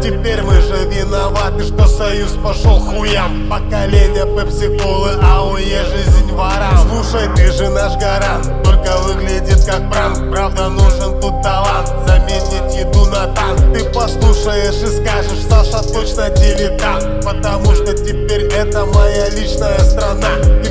теперь мы же виноваты, что союз пошел хуям. Поколение пепси-колы, а у е жизнь ворам. Слушай, ты же наш гарант, только выглядит как пранк. Правда, нужен тут талант, заменить еду на танк. Ты послушаешь и скажешь: Саша точно дилетант, потому что теперь это моя личная страна.